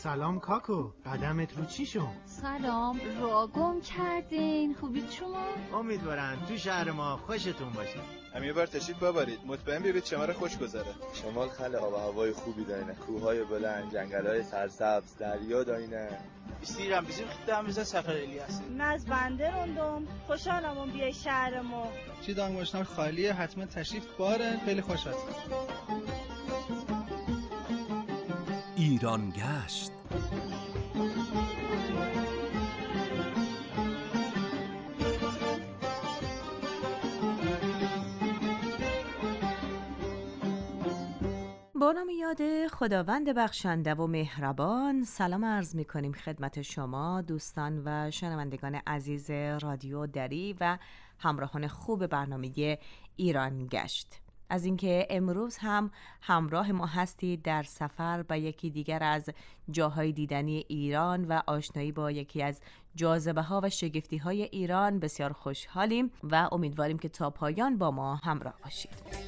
سلام کاکو، قدمت رو چی شد؟ سلام، را گم کردین. خوبید شما؟ امیدوارم تو شهر ما خوشتون باشه. هم یه بار تشریف ببرید، مطمئن بیایید شمال خوش گذره. شمال خیلی آب و هوای خوبی دارینه، کوههای بلند، جنگل‌های سرسبز، دریا دارینه. استیرم bizim خدامıza سفر الیاس. از بنده روندم، خوشحالم بیای شهر ما. چی دانگوشنار خالیه، حتما تشریف باره، خیلی خوش هست. ایران گشت. با نام یاد خداوند بخشنده و مهربان، سلام عرض می کنیم خدمت شما دوستان و شنوندگان عزیز رادیو دری و همراهان خوب برنامه ایران گشت. از اینکه امروز هم همراه ما هستید در سفر به یکی دیگر از جاهای دیدنی ایران و آشنایی با یکی از جاذبه ها و شگفتی های ایران بسیار خوشحالیم و امیدواریم که تا پایان با ما همراه باشید.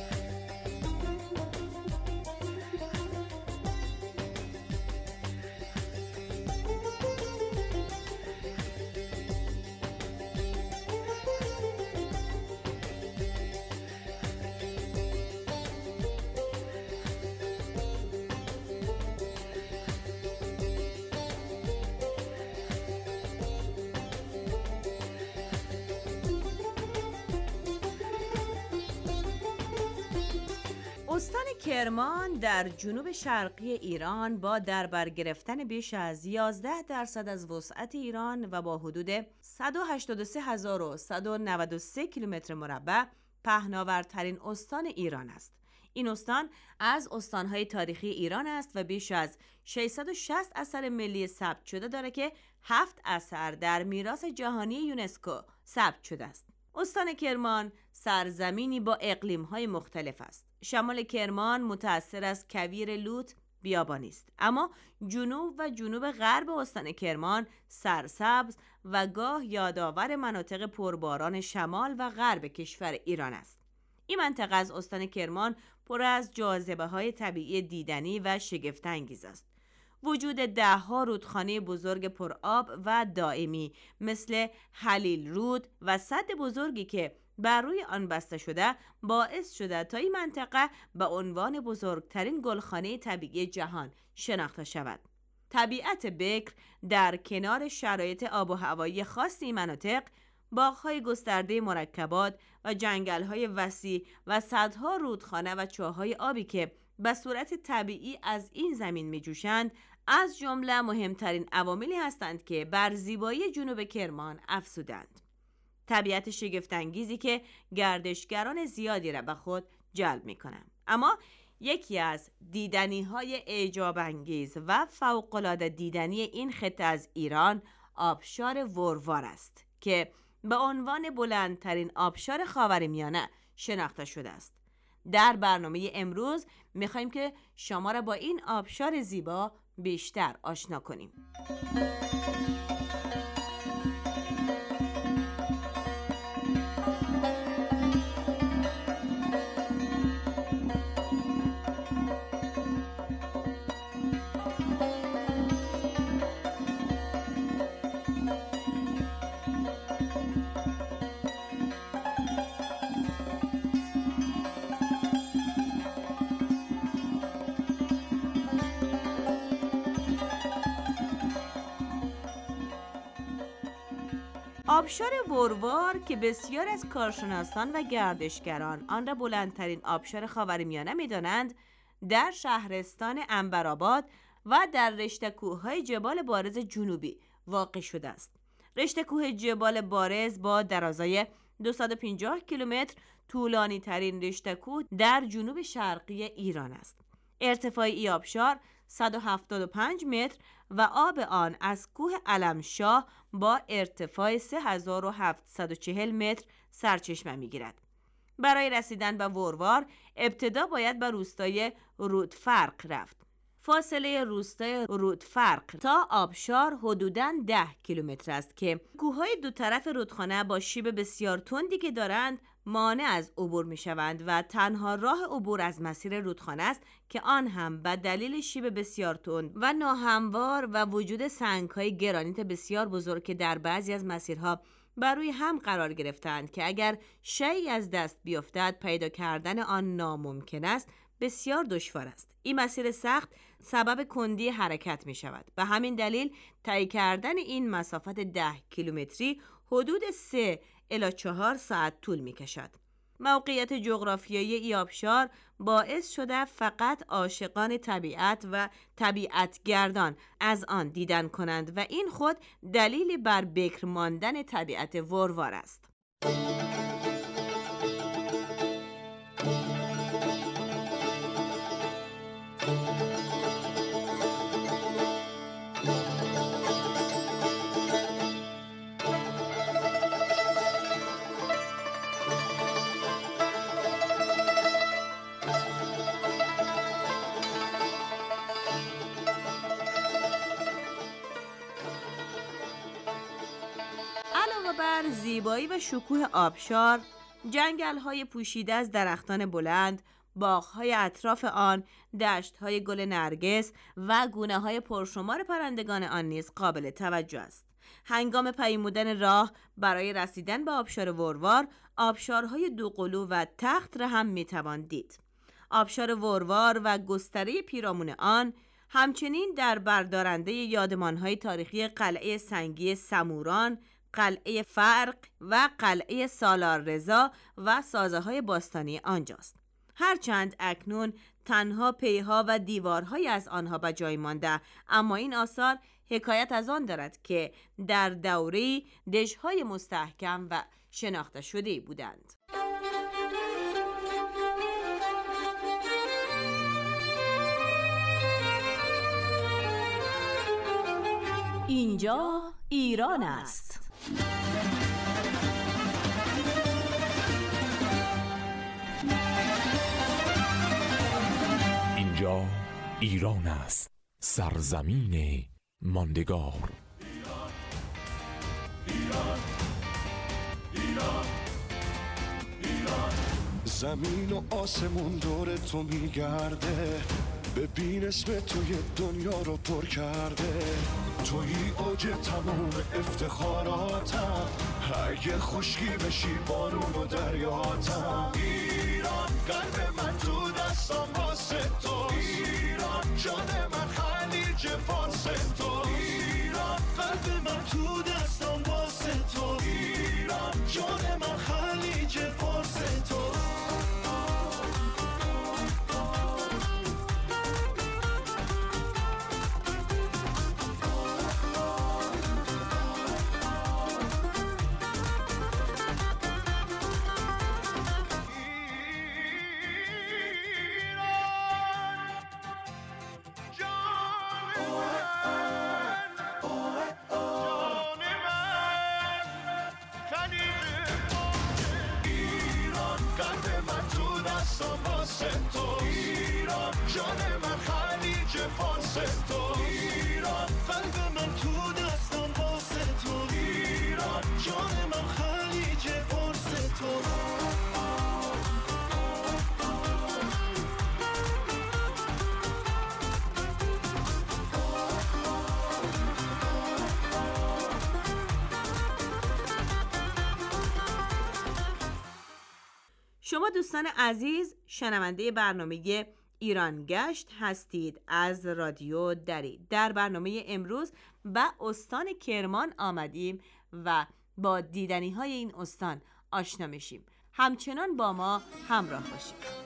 استان کرمان در جنوب شرقی ایران با در بر گرفتن بیش از 11% از وسعت ایران و با حدود 183193 کیلومتر مربع پهناورترین استان ایران است. این استان از استانهای تاریخی ایران است و بیش از 660 اثر ملی ثبت شده داره که 7 اثر در میراث جهانی یونسکو ثبت شده است. استان کرمان سرزمینی با اقلیم‌های مختلف است. شمال کرمان متأثر از کویر لوت بیابانی است، اما جنوب و جنوب غرب استان کرمان سرسبز و گاه یادآور مناطق پرباران شمال و غرب کشور ایران است. این منطقه از استان کرمان پر از جاذبه‌های طبیعی دیدنی و شگفت‌انگیز است. وجود 10 رودخانه بزرگ پرآب و دائمی مثل هلیل رود و سد بزرگی که بر روی آن بسته شده باعث شده تا این منطقه به عنوان بزرگترین گلخانه طبیعی جهان شناخته شود. طبیعت بکر در کنار شرایط آب و هوایی خاص این مناطق، باغ‌های گسترده مرکبات و جنگل‌های وسیع و صدها رودخانه و چاه‌های آبی که به صورت طبیعی از این زمین می‌جوشند از جمله مهمترین عواملی هستند که بر زیبایی جنوب کرمان افزودند. طبیعت شگفت‌انگیزی که گردشگران زیادی را به خود جلب می‌کنند. اما یکی از دیدنی‌های اعجاب‌انگیز و فوق‌العاده دیدنی این خطه از ایران آبشار وروار است که به عنوان بلندترین آبشار خاورمیانه شناخته شده است. در برنامه امروز می‌خوایم که شما را با این آبشار زیبا بیشتر آشنا کنیم. آبشار وروار که بسیار از کارشناسان و گردشگران آن را بلندترین آبشار خاورمیانه می‌دانند، در شهرستان عنبرآباد و در رشته کوه‌های جبال بارز جنوبی واقع شده است. رشته کوه جبال بارز با درازای 250 کیلومتر طولانی ترین رشته کوه در جنوب شرقی ایران است. ارتفاع این آبشار 175 متر و آب آن از کوه علمشاه با ارتفاع 3740 متر سرچشمه می‌گیرد. برای رسیدن به وروار ابتدا باید به روستای رودفرق رفت. فاصله روستای رودفرق تا آبشار حدوداً 10 کیلومتر است که کوههای دو طرف رودخانه با شیب بسیار تندی که دارند مانع از عبور می شوند و تنها راه عبور از مسیر رودخانه است که آن هم به دلیل شیب بسیار تند و ناهموار و وجود سنگ‌های گرانیت بسیار بزرگ که در بعضی از مسیرها بر روی هم قرار گرفتند که اگر شیئی از دست بیفتد پیدا کردن آن ناممکن است، بسیار دشوار است. این مسیر سخت سبب کندی حرکت می شود. به همین دلیل طی کردن این مسافت 10 کیلومتری حدود 3 الی 4 ساعت طول می کشد. موقعیت جغرافیایی این آبشار باعث شده فقط عاشقان طبیعت و طبیعتگردان از آن دیدن کنند و این خود دلیلی بر بکر ماندن طبیعت وروار است. علاوه بر زیبایی و شکوه آبشار، جنگل‌های پوشیده از درختان بلند، باغ‌های اطراف آن، دشت‌های گل نرگس و گونه‌های پرشمار پرندگان آن نیز قابل توجه است. هنگام پیمودن راه برای رسیدن به آبشار وروار، آبشارهای دوقلو و تخت را هم می‌توان دید. آبشار وروار و گستره پیرامون آن همچنین در بردارنده یادمان‌های تاریخی قلعه سنگی سموران، قلعه فرق و قلعه سالار رضا و سازه‌های باستانی آنجاست. هرچند اکنون تنها پیها و دیوارهای از آنها به جای مانده، اما این آثار حکایت از آن دارد که در دوره‌ای دژهای مستحکم و شناخته شده بودند. اینجا ایران است. اینجا ایران است، سرزمین ماندگار. زمین و آسمون دور تو میگرده، ببین اسم توی دنیا رو پر کرده. توی اوج تموم افتخاراتم، اگه خشکی بشی بارون و دریاتم. ایران قلب من تو دستم واسه توست، ایران جان من خلیج فارس توست، ایران قلب من تو دستم واسه توست، ایران جان من خلیج فارس توست. شما دوستان عزیز شنونده برنامه ایران گشت هستید از رادیو دری. در برنامه امروز به استان کرمان آمدیم و با دیدنی های این استان آشنا میشیم. همچنان با ما همراه باشید.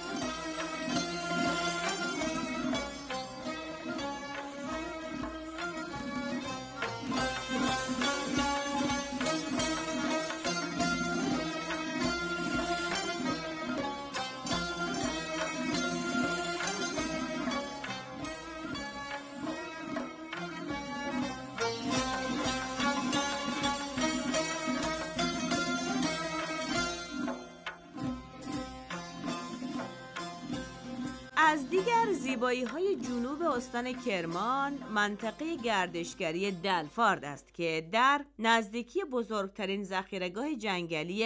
از دیگر زیبایی‌های جنوب استان کرمان منطقه گردشگری دلفارد است که در نزدیکی بزرگترین ذخیره‌گاه جنگلی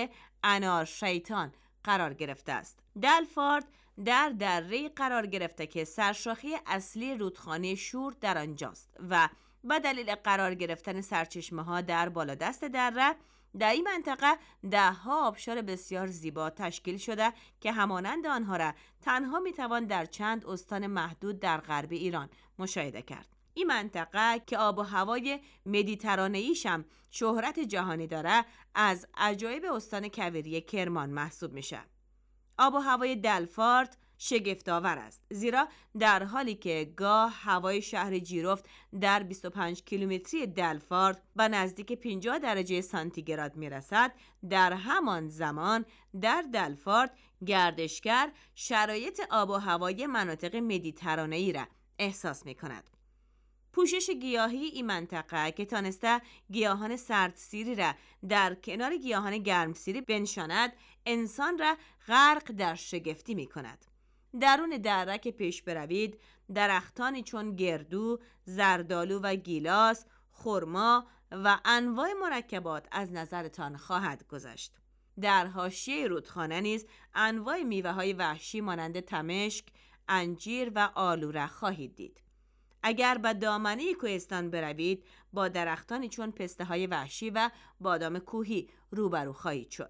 انار شیطان قرار گرفته است. دلفارد در دره قرار گرفته که سرشاخه اصلی رودخانه شور در آنجاست و به دلیل قرار گرفتن سرچشمه ها در بالادست دره، در این منطقه ده‌ها آبشار بسیار زیبا تشکیل شده که همانند آنها را تنها میتوان در چند استان محدود در غرب ایران مشاهده کرد. این منطقه که آب و هوای مدیترانه‌ایش هم شهرت جهانی داره، از عجایب استان کویری کرمان محسوب میشه. آب و هوای دلفارد شگفت‌آور است، زیرا در حالی که گاه هوای شهر جیرفت در 25 کیلومتری دلفارد به نزدیک 50 درجه سانتیگراد میرسد، در همان زمان در دلفارد گردشگر شرایط آب و هوای مناطق مدیترانه‌ای را احساس می‌کند. پوشش گیاهی این منطقه که تانسته گیاهان سردسیری را در کنار گیاهان گرمسیری بنشاند، انسان را غرق در شگفتی می کند. درون دره که پیش بروید، درختانی چون گردو، زردالو و گیلاس، خرما و انواع مرکبات از نظرتان خواهد گذشت. در حاشیه رودخانه نیز انواع میوه‌های وحشی مانند تمشک، انجیر و آلو را خواهید دید. اگر به دامنه کوهستان بروید، با درختانی چون پسته‌های وحشی و بادام کوهی روبرو خواهید شد.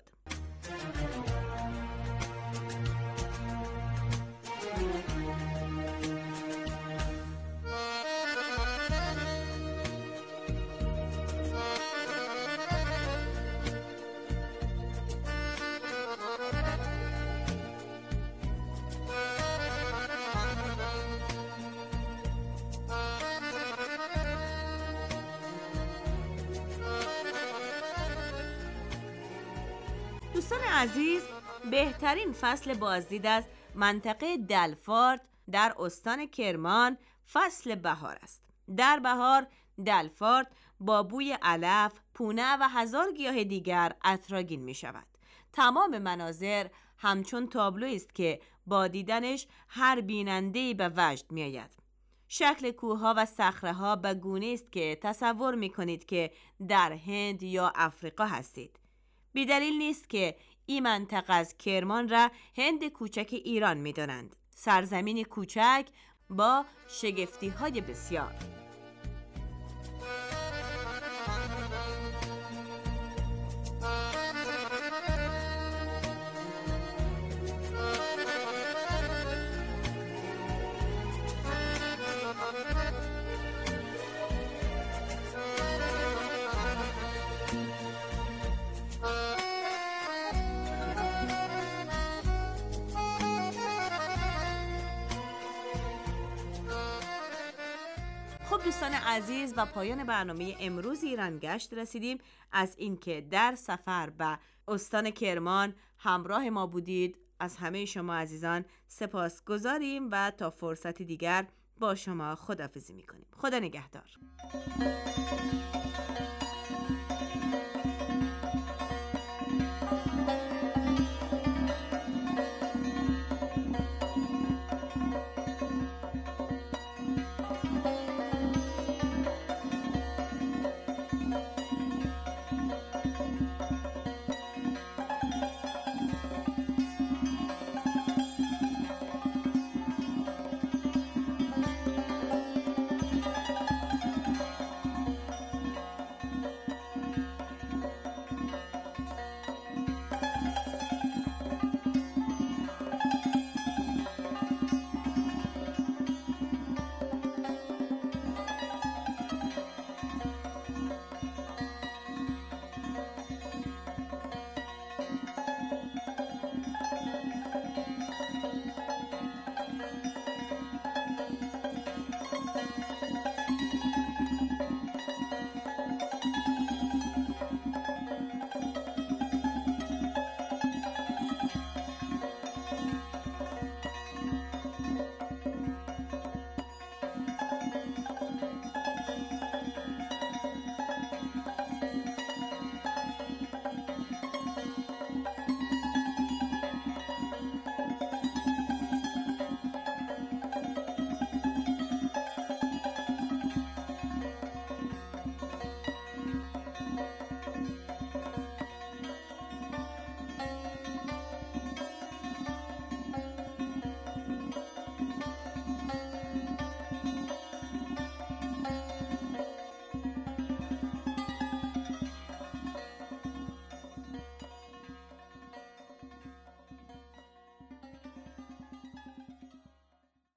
دوستان عزیز، بهترین فصل بازدید از منطقه دلفارد در استان کرمان فصل بهار است. در بهار دلفارد با بوی علف، پونه و هزار گیاه دیگر عطرآگین می شود. تمام مناظر همچون تابلویی است که با دیدنش هر بیننده‌ای به وجد می آید. شکل کوه‌ها و صخره‌ها به گونه است که تصور می کنید که در هند یا افریقا هستید. بی‌دلیل نیست که این منطقه از کرمان را هند کوچک ایران می دانند. سرزمین کوچک با شگفتی‌های بسیار. خب دوستان عزیز، و پایان برنامه امروز ایران گشت رسیدیم. از اینکه در سفر به استان کرمان همراه ما بودید از همه شما عزیزان سپاسگزاریم و تا فرصتی دیگر با شما خداحافظی می‌کنیم. خدا نگهدار.